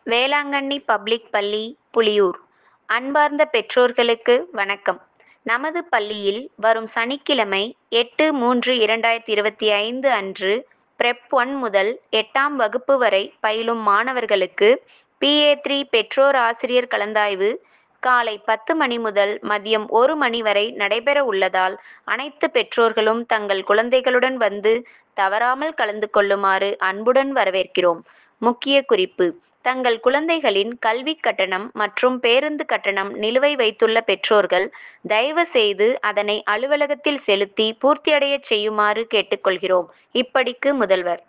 Velankanni public பள்ளி, புலியூர். அன்பார்ந்த பெற்றோர்களுக்கு வணக்கம். நமது பள்ளியில் வரும் சனிக்கிழமை 8/3/2025 அன்று பிரெப் 1 முதல் 8ஆம் வகுப்பு வரை பயிலும் மாணவர்களுக்கு PA3 பெற்றோர் ஆசிரியர் கலந்தாய்வு காலை 10 மணி முதல் மதியம் 1 மணி வரை நடைபெற உள்ளதால் அனைத்து பெற்றோர்களும் தங்கள் குழந்தைகளுடன் வந்து தவறாமல் கலந்து கொள்ளுமாறு அன்புடன் வரவேற்கிறோம். முக்கிய குறிப்பு: தங்கள் குழந்தைகளின் கல்விக் கட்டணம் மற்றும் பேருந்து கட்டணம் நிலுவை வைத்துள்ள பெற்றோர்கள் தயவு செய்து அதனை அலுவலகத்தில் செலுத்தி பூர்த்தியடையச் செய்யுமாறு கேட்டுக்கொள்கிறோம். இப்படிக்கு முதல்வர்.